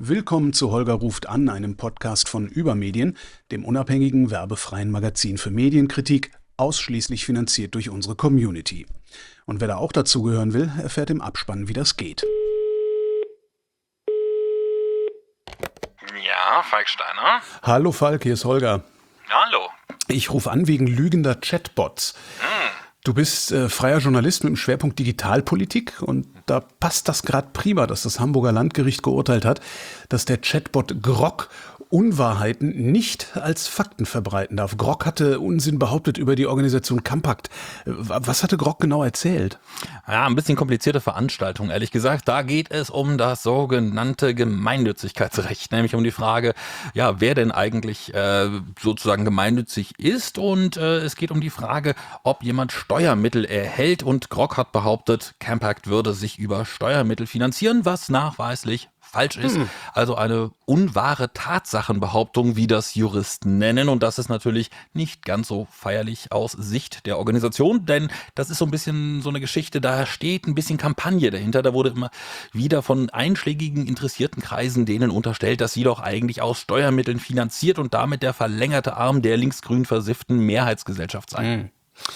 Willkommen zu Holger ruft an, einem Podcast von Übermedien, dem unabhängigen werbefreien Magazin für Medienkritik, ausschließlich finanziert durch unsere Community. Und wer da auch dazugehören will, erfährt im Abspann, wie das geht. Ja, Falk Steiner. Hallo Falk, hier ist Holger. Hallo. Ich rufe an wegen lügender Chatbots. Du bist freier Journalist mit dem Schwerpunkt Digitalpolitik und da passt das gerade prima, dass das Hamburger Landgericht geurteilt hat, dass der Chatbot Grok Unwahrheiten nicht als Fakten verbreiten darf. Grok hatte Unsinn behauptet über die Organisation Campact. Was hatte Grok genau erzählt? Ja, ein bisschen komplizierte Veranstaltung, ehrlich gesagt. Da geht es um das sogenannte Gemeinnützigkeitsrecht, nämlich um die Frage, ja, wer denn eigentlich sozusagen gemeinnützig ist, und es geht um die Frage, ob jemand Steuermittel erhält, und Grok hat behauptet, Campact würde sich über Steuermittel finanzieren, was nachweislich falsch ist. Also eine unwahre Tatsachenbehauptung, wie das Juristen nennen. Und das ist natürlich nicht ganz so feierlich aus Sicht der Organisation, denn das ist so ein bisschen so eine Geschichte, da steht ein bisschen Kampagne dahinter. Da wurde immer wieder von einschlägigen interessierten Kreisen denen unterstellt, dass sie doch eigentlich aus Steuermitteln finanziert und damit der verlängerte Arm der linksgrün versifften Mehrheitsgesellschaft seien.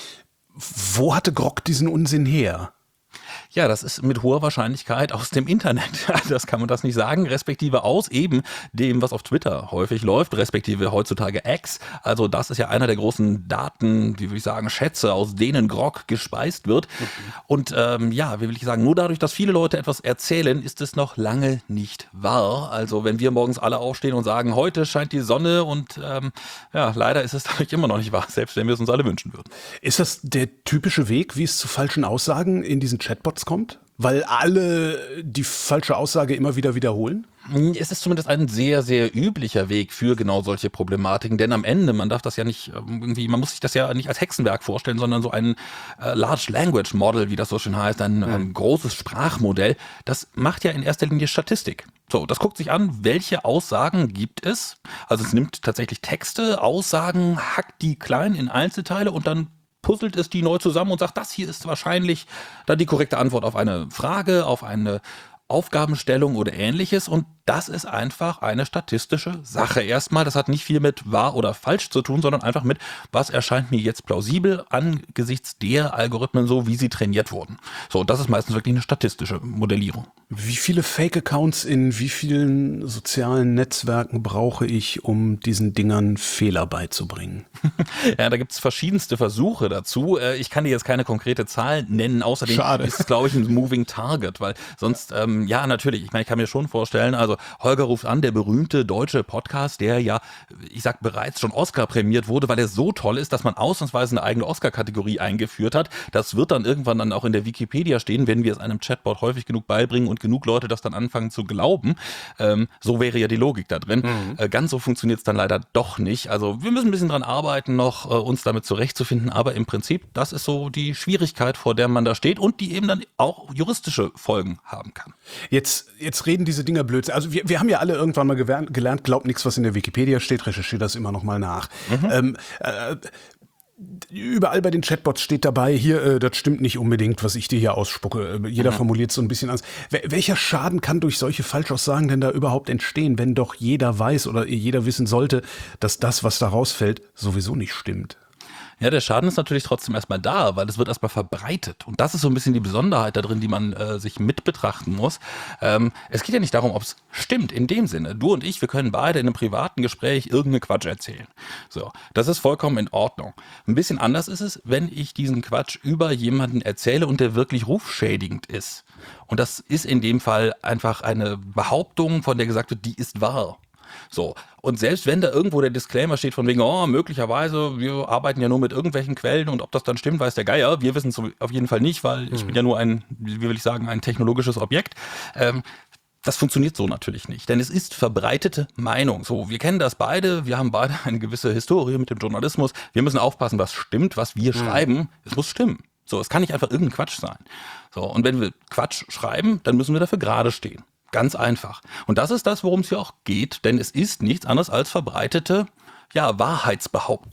Wo hatte Grok diesen Unsinn her? Ja, das ist mit hoher Wahrscheinlichkeit aus dem Internet. Das kann man das nicht sagen, respektive aus eben dem, was auf Twitter häufig läuft, respektive heutzutage X. Also das ist ja einer der großen Daten, wie würde ich sagen, Schätze, aus denen Grok gespeist wird. Und ja, wie will ich sagen, nur dadurch, dass viele Leute etwas erzählen, ist es noch lange nicht wahr. Also wenn wir morgens alle aufstehen und sagen, heute scheint die Sonne, und ja, leider ist es dadurch immer noch nicht wahr, selbst wenn wir es uns alle wünschen würden. Ist das der typische Weg, wie es zu falschen Aussagen in diesen Chatbots kommt? Weil alle die falsche Aussage immer wieder wiederholen? Es ist zumindest ein sehr, sehr üblicher Weg für genau solche Problematiken, denn am Ende, man darf das ja nicht irgendwie, man muss sich das ja nicht als Hexenwerk vorstellen, sondern so ein Large Language Model, wie das so schön heißt, ein großes Sprachmodell, das macht ja in erster Linie Statistik. So, das guckt sich an, welche Aussagen gibt es. Also es nimmt tatsächlich Texte, Aussagen, hackt die klein in Einzelteile und dann puzzelt es die neu zusammen und sagt, das hier ist wahrscheinlich dann die korrekte Antwort auf eine Frage, auf eine Aufgabenstellung oder ähnliches, und das ist einfach eine statistische Sache. Erstmal, das hat nicht viel mit wahr oder falsch zu tun, sondern einfach mit, was erscheint mir jetzt plausibel angesichts der Algorithmen, so wie sie trainiert wurden. So, das ist meistens wirklich eine statistische Modellierung. Wie viele Fake-Accounts in wie vielen sozialen Netzwerken brauche ich, um diesen Dingern Fehler beizubringen? Ja, da gibt's verschiedenste Versuche dazu. Ich kann dir jetzt keine konkrete Zahl nennen. Außerdem ist es, glaube ich, ein Moving Target, weil sonst, ja, natürlich, ich meine, ich kann mir schon vorstellen, also Holger ruft an, der berühmte deutsche Podcast, der ja, ich sag, bereits schon Oscar prämiert wurde, weil er so toll ist, dass man ausnahmsweise eine eigene Oscar-Kategorie eingeführt hat. Das wird dann irgendwann dann auch in der Wikipedia stehen, wenn wir es einem Chatbot häufig genug beibringen und genug Leute das dann anfangen zu glauben. So wäre ja die Logik da drin. Ganz so funktioniert es dann leider doch nicht. Also wir müssen ein bisschen dran arbeiten noch, uns damit zurechtzufinden, aber im Prinzip, das ist so die Schwierigkeit, vor der man da steht und die eben dann auch juristische Folgen haben kann. Jetzt reden diese Dinger blöd. Also wir haben ja alle irgendwann mal gelernt, glaubt nichts, was in der Wikipedia steht, recherchiert das immer noch mal nach. Überall bei den Chatbots steht dabei, hier, das stimmt nicht unbedingt, was ich dir hier ausspucke. Jeder formuliert so ein bisschen anders. Welcher Schaden kann durch solche Falschaussagen denn da überhaupt entstehen, wenn doch jeder weiß oder jeder wissen sollte, dass das, was da rausfällt, sowieso nicht stimmt? Ja, der Schaden ist natürlich trotzdem erstmal da, weil es wird erstmal verbreitet. Und das ist so ein bisschen die Besonderheit da drin, die man sich mit betrachten muss. Es geht ja nicht darum, ob es stimmt, in dem Sinne. Du und ich, wir können beide in einem privaten Gespräch irgendeinen Quatsch erzählen. So, das ist vollkommen in Ordnung. Ein bisschen anders ist es, wenn ich diesen Quatsch über jemanden erzähle und der wirklich rufschädigend ist. Und das ist in dem Fall einfach eine Behauptung, von der gesagt wird, die ist wahr. So, und selbst wenn da irgendwo der Disclaimer steht von wegen, oh, möglicherweise, wir arbeiten ja nur mit irgendwelchen Quellen und ob das dann stimmt, weiß der Geier. Wir wissen es auf jeden Fall nicht, weil ich bin ja nur ein, wie will ich sagen, ein technologisches Objekt. Das funktioniert so natürlich nicht, denn es ist verbreitete Meinung. So, wir kennen das beide, wir haben beide eine gewisse Historie mit dem Journalismus. Wir müssen aufpassen, was stimmt, was wir schreiben. Es muss stimmen. So, es kann nicht einfach irgendein Quatsch sein. So, und wenn wir Quatsch schreiben, dann müssen wir dafür gerade stehen. Ganz einfach. Und das ist das, worum es hier auch geht, denn es ist nichts anderes als verbreitete, ja, Wahrheitsbehauptung.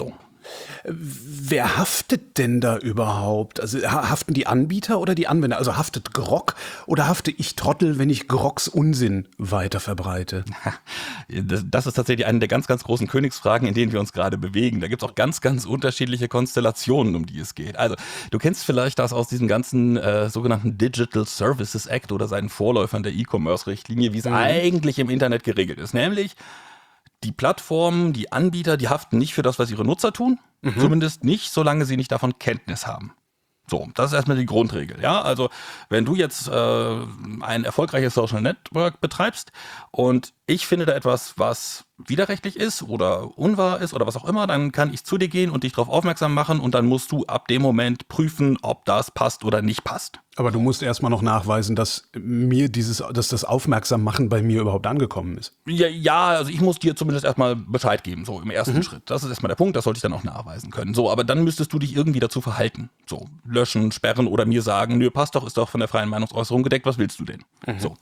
Wer haftet denn da überhaupt? Also haften die Anbieter oder die Anwender? Also haftet Grok oder hafte ich Trottel, wenn ich Groks Unsinn weiter verbreite? Das ist tatsächlich eine der ganz, ganz großen Königsfragen, in denen wir uns gerade bewegen. Da gibt es auch ganz, ganz unterschiedliche Konstellationen, um die es geht. Also du kennst vielleicht das aus diesem ganzen sogenannten Digital Services Act oder seinen Vorläufern der E-Commerce-Richtlinie, wie es eigentlich im Internet geregelt ist. Nämlich die Plattformen, die Anbieter, die haften nicht für das, was ihre Nutzer tun. Zumindest nicht, solange sie nicht davon Kenntnis haben. So, das ist erstmal die Grundregel. Ja, also wenn du jetzt ein erfolgreiches Social Network betreibst und ich finde da etwas, was widerrechtlich ist oder unwahr ist oder was auch immer, dann kann ich zu dir gehen und dich darauf aufmerksam machen und dann musst du ab dem Moment prüfen, ob das passt oder nicht passt. Aber du musst erstmal noch nachweisen, dass dass das Aufmerksammachen bei mir überhaupt angekommen ist. Ja, also ich muss dir zumindest erstmal Bescheid geben, so im ersten Schritt. Das ist erstmal der Punkt, das sollte ich dann auch nachweisen können. So, aber dann müsstest du dich irgendwie dazu verhalten. So, löschen, sperren oder mir sagen, nö, passt doch, ist doch von der freien Meinungsäußerung gedeckt, was willst du denn? So,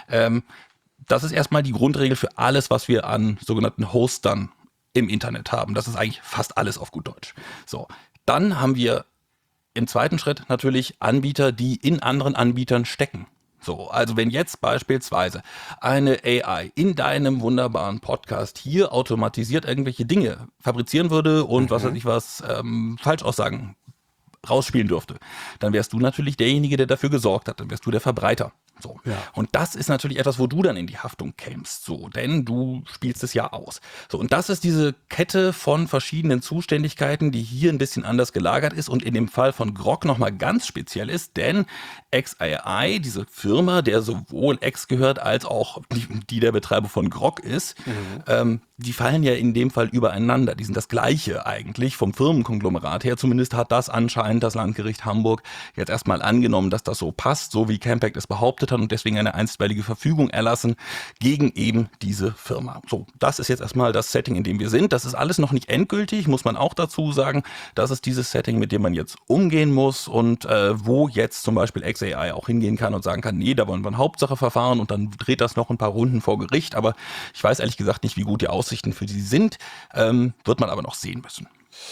das ist erstmal die Grundregel für alles, was wir an sogenannten Hostern im Internet haben. Das ist eigentlich fast alles auf gut Deutsch. So, dann haben wir im zweiten Schritt natürlich Anbieter, die in anderen Anbietern stecken. So, also wenn jetzt beispielsweise eine AI in deinem wunderbaren Podcast hier automatisiert irgendwelche Dinge fabrizieren würde und was weiß ich was, Falschaussagen rausspielen dürfte, dann wärst du natürlich derjenige, der dafür gesorgt hat, dann wärst du der Verbreiter. So. Ja. Und das ist natürlich etwas, wo du dann in die Haftung kämst, so, denn du spielst es ja aus. So, und das ist diese Kette von verschiedenen Zuständigkeiten, die hier ein bisschen anders gelagert ist und in dem Fall von Grok nochmal ganz speziell ist, denn xAI, diese Firma, der sowohl X gehört als auch die der Betreiber von Grok ist, die fallen ja in dem Fall übereinander. Die sind das Gleiche eigentlich vom Firmenkonglomerat her. Zumindest hat das anscheinend das Landgericht Hamburg jetzt erstmal angenommen, dass das so passt, so wie Campact es behauptet hat und deswegen eine einstweilige Verfügung erlassen gegen eben diese Firma. So, das ist jetzt erstmal das Setting, in dem wir sind. Das ist alles noch nicht endgültig, muss man auch dazu sagen. Das ist dieses Setting, mit dem man jetzt umgehen muss und wo jetzt zum Beispiel xAI auch hingehen kann und sagen kann, nee, da wollen wir ein Hauptsacheverfahren und dann dreht das noch ein paar Runden vor Gericht. Aber ich weiß ehrlich gesagt nicht, wie gut die Aussichten für sie sind. Wird man aber noch sehen müssen.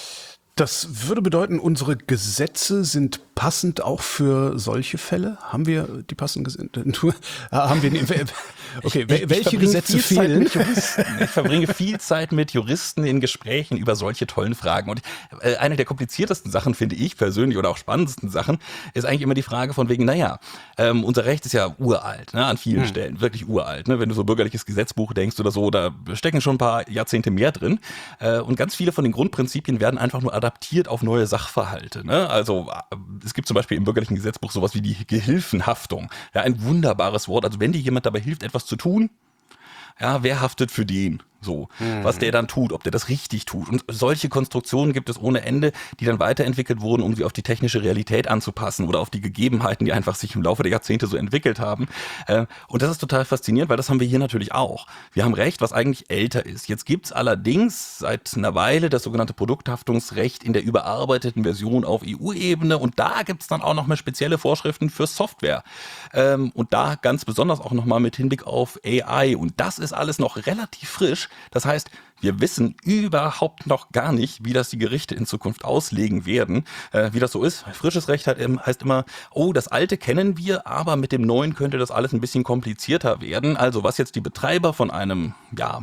Das würde bedeuten, unsere Gesetze sind passend auch für solche Fälle? Haben wir die passenden Gesetze? Haben wir okay, welche Gesetze fehlen? Ich verbringe viel Zeit mit Juristen in Gesprächen über solche tollen Fragen. Und eine der kompliziertesten Sachen, finde ich persönlich, oder auch spannendsten Sachen, ist eigentlich immer die Frage von wegen, unser Recht ist ja uralt, ne, an vielen Stellen, wirklich uralt. Ne? Wenn du so bürgerliches Gesetzbuch denkst oder so, da stecken schon ein paar Jahrzehnte mehr drin. Und ganz viele von den Grundprinzipien werden einfach nur adaptiert auf neue Sachverhalte. Ne? Also es gibt zum Beispiel im bürgerlichen Gesetzbuch sowas wie die Gehilfenhaftung. Ja, ein wunderbares Wort. Also wenn dir jemand dabei hilft, etwas zu tun, ja, wer haftet für den? So, was der dann tut, ob der das richtig tut. Und solche Konstruktionen gibt es ohne Ende, die dann weiterentwickelt wurden, um sie auf die technische Realität anzupassen oder auf die Gegebenheiten, die einfach sich im Laufe der Jahrzehnte so entwickelt haben. Und das ist total faszinierend, weil das haben wir hier natürlich auch. Wir haben Recht, was eigentlich älter ist. Jetzt gibt's allerdings seit einer Weile das sogenannte Produkthaftungsrecht in der überarbeiteten Version auf EU-Ebene und da gibt's dann auch noch mal spezielle Vorschriften für Software. Und da ganz besonders auch noch mal mit Hinblick auf AI. Und das ist alles noch relativ frisch. Das heißt, wir wissen überhaupt noch gar nicht, wie das die Gerichte in Zukunft auslegen werden, wie das so ist. Frisches Recht heißt immer, oh, das Alte kennen wir, aber mit dem Neuen könnte das alles ein bisschen komplizierter werden. Also was jetzt die Betreiber von einem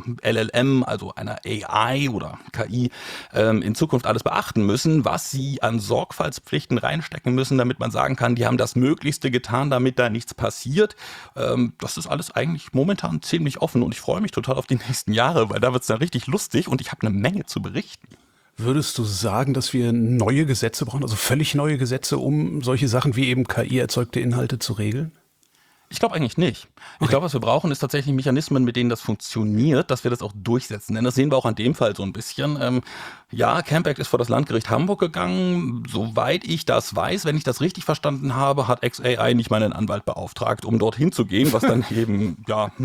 LLM, also einer AI oder KI, in Zukunft alles beachten müssen, was sie an Sorgfaltspflichten reinstecken müssen, damit man sagen kann, die haben das Möglichste getan, damit da nichts passiert. Das ist alles eigentlich momentan ziemlich offen und ich freue mich total auf die nächsten Jahre, weil da wird es dann richtig lustig und ich habe eine Menge zu berichten. Würdest du sagen, dass wir neue Gesetze brauchen, also völlig neue Gesetze, um solche Sachen wie eben KI-erzeugte Inhalte zu regeln? Ich glaube eigentlich nicht. Ich glaube, was wir brauchen, ist tatsächlich Mechanismen, mit denen das funktioniert, dass wir das auch durchsetzen. Denn das sehen wir auch an dem Fall so ein bisschen. Campact ist vor das Landgericht Hamburg gegangen. Soweit ich das weiß, wenn ich das richtig verstanden habe, hat xAI nicht mal einen Anwalt beauftragt, um dorthin zu gehen, was dann eben,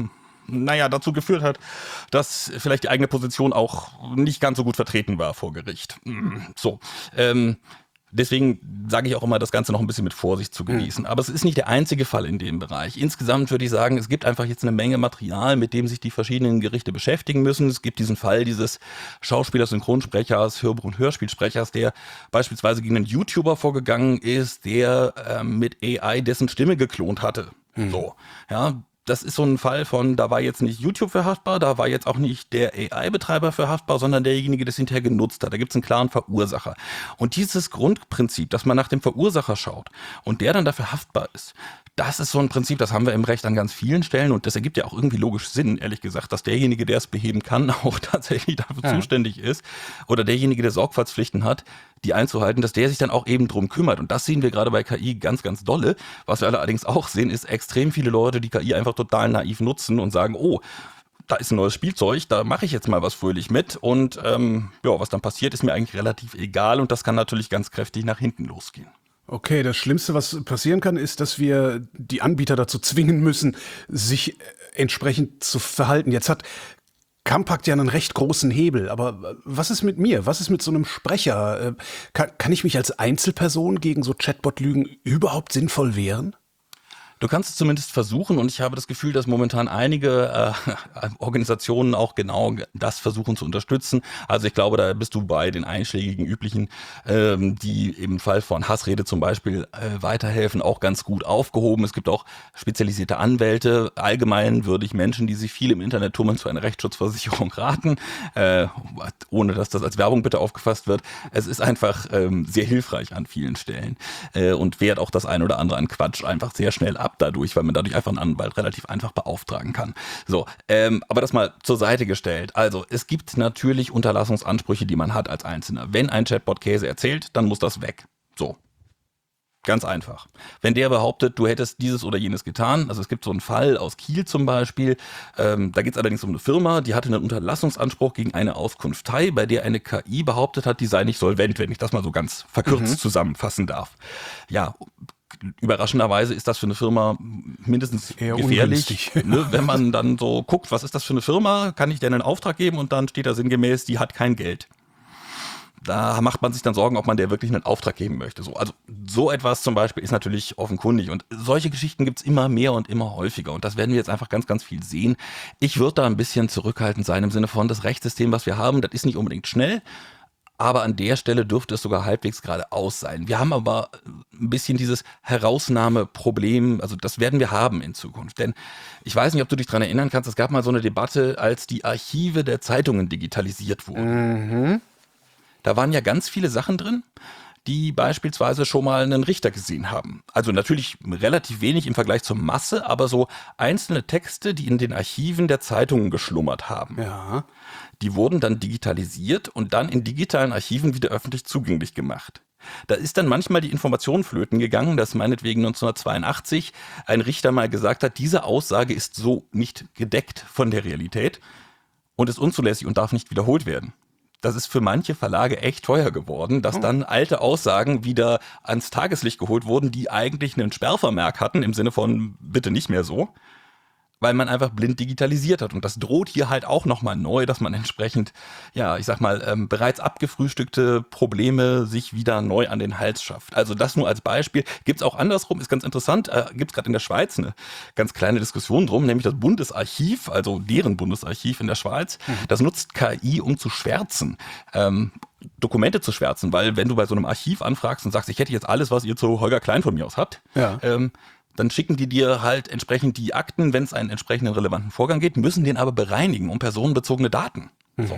dazu geführt hat, dass vielleicht die eigene Position auch nicht ganz so gut vertreten war vor Gericht. So, Deswegen sage ich auch immer, das Ganze noch ein bisschen mit Vorsicht zu genießen. Aber es ist nicht der einzige Fall in dem Bereich. Insgesamt würde ich sagen, es gibt einfach jetzt eine Menge Material, mit dem sich die verschiedenen Gerichte beschäftigen müssen. Es gibt diesen Fall dieses Schauspielers, Synchronsprechers, Hörbuch- und Hörspielsprechers, der beispielsweise gegen einen YouTuber vorgegangen ist, der mit AI dessen Stimme geklont hatte. So, ja. Das ist so ein Fall von, da war jetzt nicht YouTube für haftbar, da war jetzt auch nicht der AI-Betreiber für haftbar, sondern derjenige, der es hinterher genutzt hat. Da gibt es einen klaren Verursacher. Und dieses Grundprinzip, dass man nach dem Verursacher schaut und der dann dafür haftbar ist, das ist so ein Prinzip, das haben wir im Recht an ganz vielen Stellen und das ergibt ja auch irgendwie logisch Sinn, ehrlich gesagt, dass derjenige, der es beheben kann, auch tatsächlich dafür zuständig ist oder derjenige, der Sorgfaltspflichten hat, die einzuhalten, dass der sich dann auch eben drum kümmert. Und das sehen wir gerade bei KI ganz, ganz dolle. Was wir allerdings auch sehen, ist extrem viele Leute, die KI einfach total naiv nutzen und sagen, oh, da ist ein neues Spielzeug, da mache ich jetzt mal was fröhlich mit und was dann passiert, ist mir eigentlich relativ egal und das kann natürlich ganz kräftig nach hinten losgehen. Okay, das Schlimmste, was passieren kann, ist, dass wir die Anbieter dazu zwingen müssen, sich entsprechend zu verhalten. Jetzt hat Compaq ja einen recht großen Hebel, aber was ist mit mir? Was ist mit so einem Sprecher? Kann ich mich als Einzelperson gegen so Chatbot-Lügen überhaupt sinnvoll wehren? Du kannst es zumindest versuchen und ich habe das Gefühl, dass momentan einige Organisationen auch genau das versuchen zu unterstützen. Also ich glaube, da bist du bei den einschlägigen üblichen, die im Fall von Hassrede zum Beispiel weiterhelfen, auch ganz gut aufgehoben. Es gibt auch spezialisierte Anwälte. Allgemein würde ich Menschen, die sich viel im Internet tummeln, zu einer Rechtsschutzversicherung raten, ohne dass das als Werbung bitte aufgefasst wird. Es ist einfach sehr hilfreich an vielen Stellen und wehrt auch das ein oder andere an Quatsch einfach sehr schnell ab dadurch, weil man dadurch einfach einen Anwalt relativ einfach beauftragen kann. So, aber das mal zur Seite gestellt. Also, es gibt natürlich Unterlassungsansprüche, die man hat als Einzelner. Wenn ein Chatbot Käse erzählt, dann muss das weg. So. Ganz einfach. Wenn der behauptet, du hättest dieses oder jenes getan, also es gibt so einen Fall aus Kiel zum Beispiel, da geht es allerdings um eine Firma, die hatte einen Unterlassungsanspruch gegen eine Auskunftei, bei der eine KI behauptet hat, die sei nicht solvent, wenn ich das mal so ganz verkürzt zusammenfassen darf. Ja, überraschenderweise ist das für eine Firma mindestens eher gefährlich, ne, wenn man dann so guckt, was ist das für eine Firma, kann ich denn einen Auftrag geben und dann steht da sinngemäß, die hat kein Geld. Da macht man sich dann Sorgen, ob man der wirklich einen Auftrag geben möchte. Also so etwas zum Beispiel ist natürlich offenkundig und solche Geschichten gibt's immer mehr und immer häufiger und das werden wir jetzt einfach ganz, ganz viel sehen. Ich würde da ein bisschen zurückhaltend sein im Sinne von, das Rechtssystem, was wir haben, das ist nicht unbedingt schnell, aber an der Stelle dürfte es sogar halbwegs geradeaus sein. Wir haben aber ein bisschen dieses Herausnahmeproblem, also das werden wir haben in Zukunft. Denn ich weiß nicht, ob du dich daran erinnern kannst, es gab mal so eine Debatte, als die Archive der Zeitungen digitalisiert wurden. Da waren ja ganz viele Sachen drin, die beispielsweise schon mal einen Richter gesehen haben. Also natürlich relativ wenig im Vergleich zur Masse, aber so einzelne Texte, die in den Archiven der Zeitungen geschlummert haben. Ja. Die wurden dann digitalisiert und dann in digitalen Archiven wieder öffentlich zugänglich gemacht. Da ist dann manchmal die Information flöten gegangen, dass meinetwegen 1982 ein Richter mal gesagt hat, diese Aussage ist so nicht gedeckt von der Realität und ist unzulässig und darf nicht wiederholt werden. Das ist für manche Verlage echt teuer geworden, dass dann alte Aussagen wieder ans Tageslicht geholt wurden, die eigentlich einen Sperrvermerk hatten, im Sinne von bitte nicht mehr so, weil man einfach blind digitalisiert hat. Und das droht hier halt auch nochmal neu, dass man entsprechend, ja, ich sag mal, bereits abgefrühstückte Probleme sich wieder neu an den Hals schafft. Also das nur als Beispiel. Gibt's auch andersrum, ist ganz interessant, gibt's gerade in der Schweiz eine ganz kleine Diskussion drum, nämlich das Bundesarchiv, also deren Bundesarchiv in der Schweiz, das nutzt KI, um zu schwärzen. Dokumente zu schwärzen, weil wenn du bei so einem Archiv anfragst und sagst, ich hätte jetzt alles, was ihr zu Holger Klein von mir aus habt, Ja. dann schicken die dir halt entsprechend die Akten, wenn es einen entsprechenden relevanten Vorgang geht, müssen den aber bereinigen um personenbezogene Daten. So.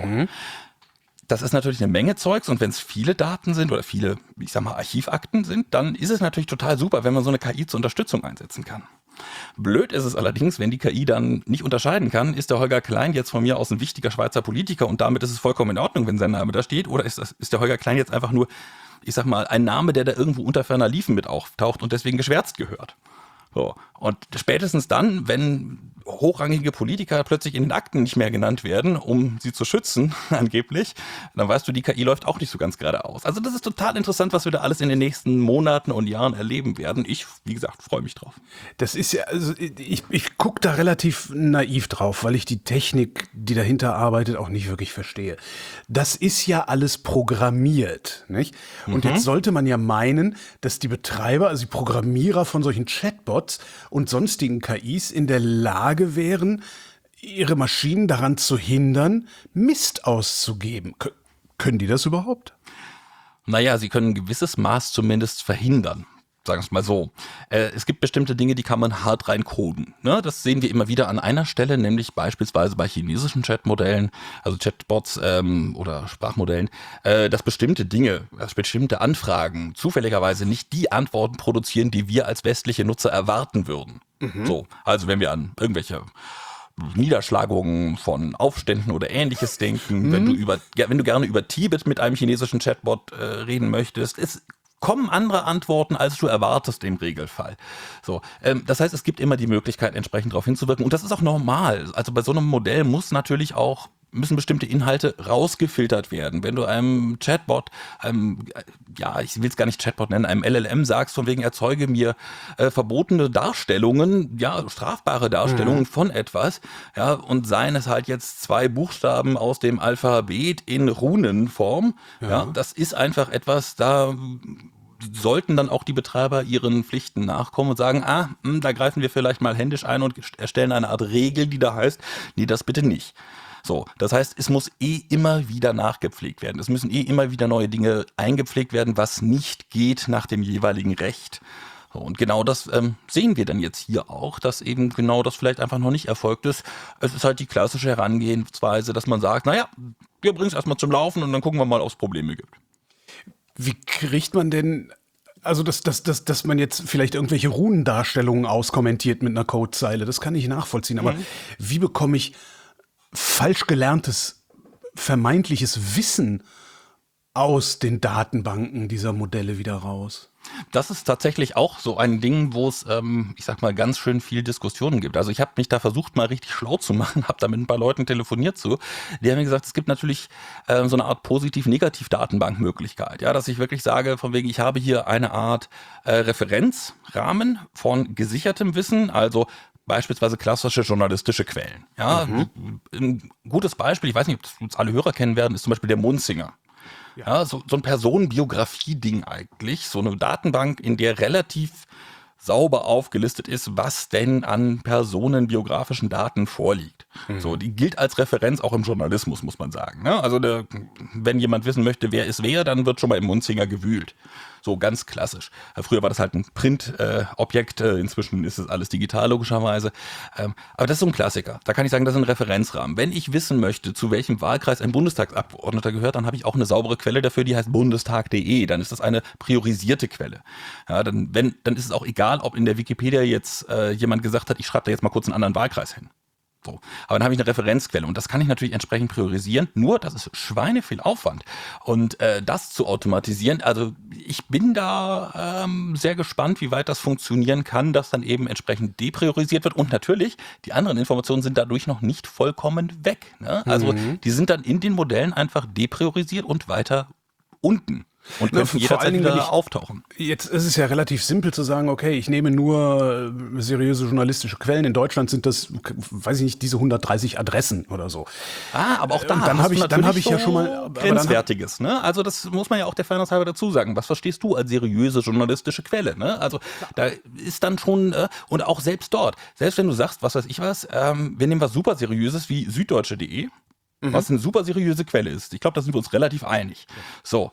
Das ist natürlich eine Menge Zeugs und wenn es viele Daten sind oder viele, ich sag mal, Archivakten sind, dann ist es natürlich total super, wenn man so eine KI zur Unterstützung einsetzen kann. Blöd ist es allerdings, wenn die KI dann nicht unterscheiden kann, ist der Holger Klein jetzt von mir aus ein wichtiger Schweizer Politiker und damit ist es vollkommen in Ordnung, wenn sein Name da steht, oder ist der Holger Klein jetzt einfach nur, ich sag mal, ein Name, der da irgendwo unter ferner Liefen mit auftaucht und deswegen geschwärzt gehört. So. Und spätestens dann, wenn hochrangige Politiker plötzlich in den Akten nicht mehr genannt werden, um sie zu schützen, angeblich, dann weißt du, die KI läuft auch nicht so ganz geradeaus. Also das ist total interessant, was wir da alles in den nächsten Monaten und Jahren erleben werden. Ich, wie gesagt, freue mich drauf. Das ist ja, also ich gucke da relativ naiv drauf, weil ich die Technik, die dahinter arbeitet, auch nicht wirklich verstehe. Das ist ja alles programmiert, nicht? Und jetzt sollte man ja meinen, dass die Betreiber, also die Programmierer von solchen Chatbots und sonstigen KIs in der Lage wären, ihre Maschinen daran zu hindern, Mist auszugeben. Können die das überhaupt? Naja, sie können ein gewisses Maß zumindest verhindern. Sagen wir es mal so. Es gibt bestimmte Dinge, die kann man hart reincoden. Ne? Das sehen wir immer wieder an einer Stelle, nämlich beispielsweise bei chinesischen Chatmodellen, also Chatbots oder Sprachmodellen, dass bestimmte Dinge, bestimmte Anfragen zufälligerweise nicht die Antworten produzieren, die wir als westliche Nutzer erwarten würden. So, also wenn wir an irgendwelche Niederschlagungen von Aufständen oder Ähnliches denken, wenn du gerne über Tibet mit einem chinesischen Chatbot reden möchtest, es kommen andere Antworten, als du erwartest im Regelfall. So, das heißt, es gibt immer die Möglichkeit, entsprechend darauf hinzuwirken. Und das ist auch normal. Also bei so einem Modell müssen bestimmte Inhalte rausgefiltert werden. Wenn du einem Chatbot, ich will es gar nicht Chatbot nennen, einem LLM sagst, von wegen erzeuge mir verbotene Darstellungen, strafbare Darstellungen von etwas, und seien es halt jetzt 2 Buchstaben aus dem Alphabet in Runenform, das ist einfach etwas, da sollten dann auch die Betreiber ihren Pflichten nachkommen und sagen, da greifen wir vielleicht mal händisch ein und erstellen eine Art Regel, die da heißt, nee, das bitte nicht. So, das heißt, es muss immer wieder nachgepflegt werden. Es müssen immer wieder neue Dinge eingepflegt werden, was nicht geht nach dem jeweiligen Recht. So, und genau das sehen wir dann jetzt hier auch, dass eben genau das vielleicht einfach noch nicht erfolgt ist. Es ist halt die klassische Herangehensweise, dass man sagt, naja, wir bringen es erstmal zum Laufen und dann gucken wir mal, ob es Probleme gibt. Wie kriegt man denn, also dass man jetzt vielleicht irgendwelche Runendarstellungen auskommentiert mit einer Codezeile, das kann ich nachvollziehen, aber wie bekomme ich falsch gelerntes, vermeintliches Wissen aus den Datenbanken dieser Modelle wieder raus? Das ist tatsächlich auch so ein Ding, wo es, ich sag mal, ganz schön viel Diskussionen gibt. Also ich habe mich da versucht, mal richtig schlau zu machen, habe da mit ein paar Leuten telefoniert zu. Die haben mir gesagt, es gibt natürlich so eine Art Positiv-Negativ-Datenbankmöglichkeit. Ja, dass ich wirklich sage, von wegen, ich habe hier eine Art Referenzrahmen von gesichertem Wissen, also beispielsweise klassische journalistische Quellen. Ja, ein gutes Beispiel, ich weiß nicht, ob das alle Hörer kennen werden, ist zum Beispiel der Munzinger. Ja, so ein Personenbiografie-Ding eigentlich, so eine Datenbank, in der relativ sauber aufgelistet ist, was denn an personenbiografischen Daten vorliegt. So, die gilt als Referenz auch im Journalismus, muss man sagen. Ne? Also wenn jemand wissen möchte, wer ist wer, dann wird schon mal im Munzinger gewühlt. So ganz klassisch. Früher war das halt ein Print-Objekt, inzwischen ist es alles digital logischerweise. Aber das ist so ein Klassiker. Da kann ich sagen, das ist ein Referenzrahmen. Wenn ich wissen möchte, zu welchem Wahlkreis ein Bundestagsabgeordneter gehört, dann habe ich auch eine saubere Quelle dafür, die heißt bundestag.de. Dann ist das eine priorisierte Quelle. Ja, dann ist es auch egal, ob in der Wikipedia jetzt jemand gesagt hat, ich schreibe da jetzt mal kurz einen anderen Wahlkreis hin. So. Aber dann habe ich eine Referenzquelle und das kann ich natürlich entsprechend priorisieren, nur das ist schweineviel Aufwand. Und das zu automatisieren, also ich bin da sehr gespannt, wie weit das funktionieren kann, dass dann eben entsprechend depriorisiert wird und natürlich, die anderen Informationen sind dadurch noch nicht vollkommen weg. Ne? Also die sind dann in den Modellen einfach depriorisiert und weiter unten. Und dürfen jederzeit wieder auftauchen. Jetzt ist es ja relativ simpel zu sagen, okay, ich nehme nur seriöse journalistische Quellen. In Deutschland sind das, weiß ich nicht, diese 130 Adressen oder so. Aber auch da dann habe ich ja schon mal Grenzwertiges. Ne? Also das muss man ja auch der Fairness halber dazu sagen. Was verstehst du als seriöse journalistische Quelle? Ne? Also da ist dann schon, und auch selbst dort, selbst wenn du sagst, was weiß ich was, wir nehmen was super Seriöses wie süddeutsche.de. Was eine super seriöse Quelle ist. Ich glaube, da sind wir uns relativ einig. So,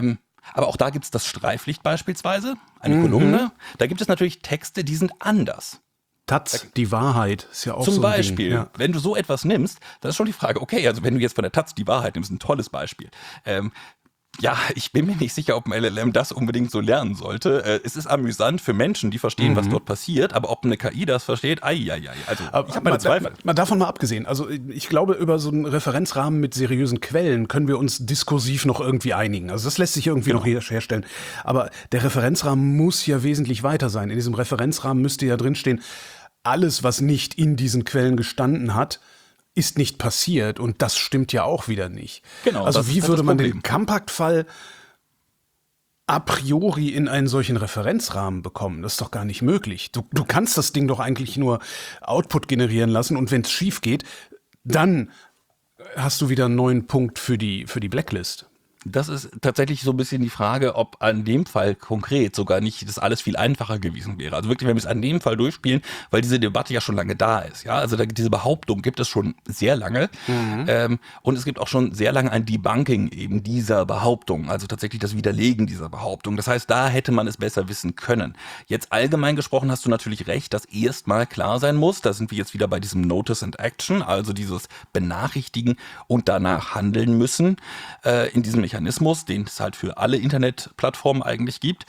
aber auch da gibt es das Streiflicht beispielsweise, eine Kolumne. Da gibt es natürlich Texte, die sind anders. Taz, die Wahrheit, ist ja auch Zum so ein Beispiel, Ding. Ja. wenn du so etwas nimmst, dann ist schon die Frage, okay, also wenn du jetzt von der Taz die Wahrheit nimmst, ein tolles Beispiel. Ja, ich bin mir nicht sicher, ob ein LLM das unbedingt so lernen sollte. Es ist amüsant für Menschen, die verstehen, was dort passiert, aber ob eine KI das versteht, also ich habe meine Zweifel. Mal davon mal abgesehen, also ich glaube, über so einen Referenzrahmen mit seriösen Quellen können wir uns diskursiv noch irgendwie einigen. Also das lässt sich irgendwie noch herstellen. Aber der Referenzrahmen muss ja wesentlich weiter sein. In diesem Referenzrahmen müsste ja drinstehen, alles, was nicht in diesen Quellen gestanden hat, ist nicht passiert, und das stimmt ja auch wieder nicht. Genau. Also wie würde man den Compact-Fall a priori in einen solchen Referenzrahmen bekommen? Das ist doch gar nicht möglich. Du kannst das Ding doch eigentlich nur Output generieren lassen, und wenn es schief geht, dann hast du wieder einen neuen Punkt für die Blacklist. Das ist tatsächlich so ein bisschen die Frage, ob an dem Fall konkret sogar nicht das alles viel einfacher gewesen wäre. Also wirklich, wenn wir es an dem Fall durchspielen, weil diese Debatte ja schon lange da ist. Ja, also diese Behauptung gibt es schon sehr lange. Und es gibt auch schon sehr lange ein Debunking eben dieser Behauptung. Also tatsächlich das Widerlegen dieser Behauptung. Das heißt, da hätte man es besser wissen können. Jetzt allgemein gesprochen hast du natürlich recht, dass erstmal klar sein muss, da sind wir jetzt wieder bei diesem Notice and Action, also dieses Benachrichtigen und danach handeln müssen, in diesem Mechanismus, den es halt für alle Internetplattformen eigentlich gibt.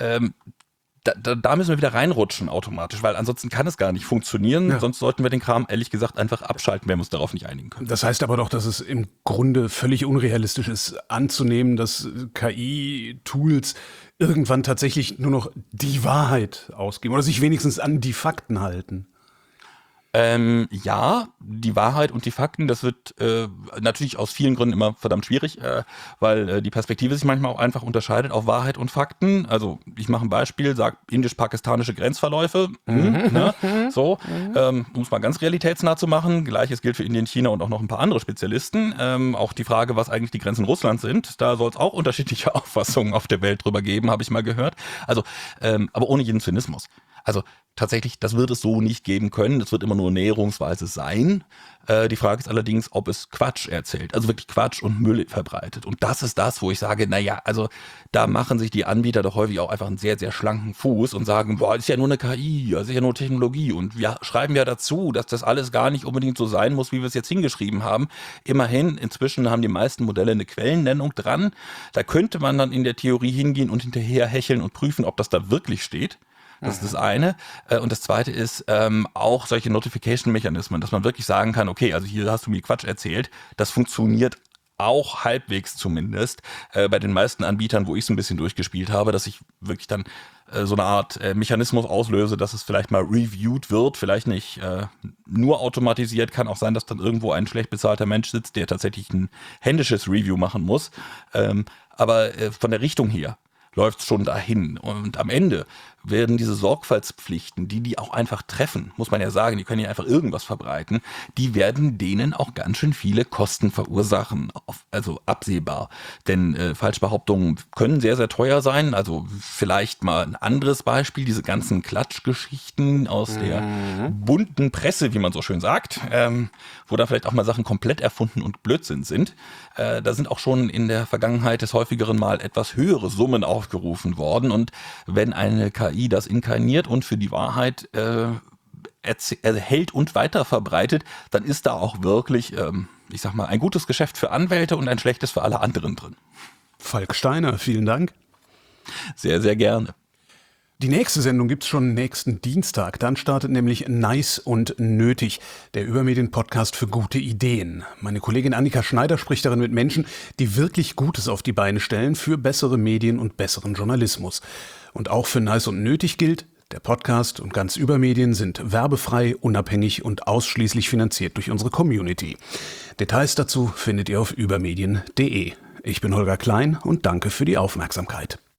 Da müssen wir wieder reinrutschen automatisch, weil ansonsten kann es gar nicht funktionieren. Ja. Sonst sollten wir den Kram ehrlich gesagt einfach abschalten, wenn wir uns darauf nicht einigen können. Das heißt aber doch, dass es im Grunde völlig unrealistisch ist, anzunehmen, dass KI-Tools irgendwann tatsächlich nur noch die Wahrheit ausgeben oder sich wenigstens an die Fakten halten. Ja, die Wahrheit und die Fakten, das wird natürlich aus vielen Gründen immer verdammt schwierig, weil die Perspektive sich manchmal auch einfach unterscheidet auf Wahrheit und Fakten. Also ich mache ein Beispiel, sag indisch-pakistanische Grenzverläufe, ne? So, um es mal ganz realitätsnah zu machen. Gleiches gilt für Indien, China und auch noch ein paar andere Spezialisten. Auch die Frage, was eigentlich die Grenzen Russlands sind, da soll es auch unterschiedliche Auffassungen auf der Welt drüber geben, habe ich mal gehört. Also, aber ohne jeden Zynismus. Also tatsächlich, das wird es so nicht geben können. Das wird immer nur näherungsweise sein. Die Frage ist allerdings, ob es Quatsch erzählt, also wirklich Quatsch und Müll verbreitet. Und das ist das, wo ich sage, naja, also da machen sich die Anbieter doch häufig auch einfach einen sehr, sehr schlanken Fuß und sagen, boah, das ist ja nur eine KI, das ist ja nur Technologie. Und wir schreiben ja dazu, dass das alles gar nicht unbedingt so sein muss, wie wir es jetzt hingeschrieben haben. Immerhin, inzwischen haben die meisten Modelle eine Quellennennung dran. Da könnte man dann in der Theorie hingehen und hinterher hecheln und prüfen, ob das da wirklich steht. Das ist das eine. Und das zweite ist auch solche Notification-Mechanismen, dass man wirklich sagen kann, okay, also hier hast du mir Quatsch erzählt. Das funktioniert auch halbwegs zumindest bei den meisten Anbietern, wo ich es ein bisschen durchgespielt habe, dass ich wirklich dann so eine Art Mechanismus auslöse, dass es vielleicht mal reviewed wird, vielleicht nicht nur automatisiert, kann auch sein, dass dann irgendwo ein schlecht bezahlter Mensch sitzt, der tatsächlich ein händisches Review machen muss. Aber von der Richtung her läuft es schon dahin. Und am Ende werden diese Sorgfaltspflichten, die auch einfach treffen, muss man ja sagen, die können ja einfach irgendwas verbreiten, die werden denen auch ganz schön viele Kosten verursachen, also absehbar. Denn Falschbehauptungen können sehr, sehr teuer sein. Also vielleicht mal ein anderes Beispiel, diese ganzen Klatschgeschichten aus der bunten Presse, wie man so schön sagt, wo da vielleicht auch mal Sachen komplett erfunden und Blödsinn sind. Da sind auch schon in der Vergangenheit des häufigeren Mal etwas höhere Summen aufgerufen worden. Und wenn eine KI das inkarniert und für die Wahrheit erhält und weiter verbreitet, dann ist da auch wirklich, ich sag mal, ein gutes Geschäft für Anwälte und ein schlechtes für alle anderen drin. Falk Steiner, vielen Dank. Sehr, sehr gerne. Die nächste Sendung gibt's schon nächsten Dienstag. Dann startet nämlich Nice und Nötig, der Übermedien-Podcast für gute Ideen. Meine Kollegin Annika Schneider spricht darin mit Menschen, die wirklich Gutes auf die Beine stellen für bessere Medien und besseren Journalismus. Und auch für Nice und Nötig gilt, der Podcast und ganz Übermedien sind werbefrei, unabhängig und ausschließlich finanziert durch unsere Community. Details dazu findet ihr auf übermedien.de. Ich bin Holger Klein und danke für die Aufmerksamkeit.